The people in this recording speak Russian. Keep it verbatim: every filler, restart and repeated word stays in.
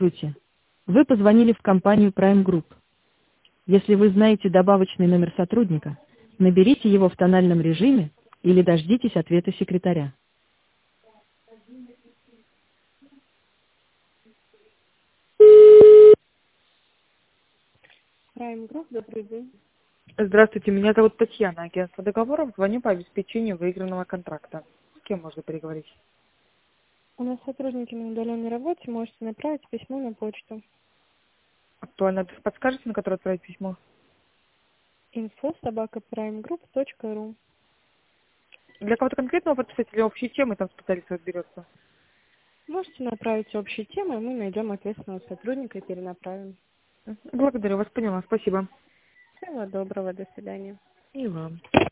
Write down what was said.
Здравствуйте. Вы позвонили в компанию Prime Group. Если вы знаете добавочный номер сотрудника, наберите его в тональном режиме или дождитесь ответа секретаря. Prime Group, добрый день. Здравствуйте, меня зовут Татьяна, агентство договоров, звоню по обеспечению выигранного контракта. С кем можно переговорить? У нас сотрудники на удаленной работе, можете направить письмо на почту. Актуально адрес подскажете, на который отправить письмо? инфо собака праймгрупп точка ру. Для кого-то конкретного подписателя общей темы, там специалист разберется. Можете направить общие темы, мы найдем ответственного сотрудника и перенаправим. Благодарю вас, поняла, спасибо. Всего доброго, до свидания. И вам.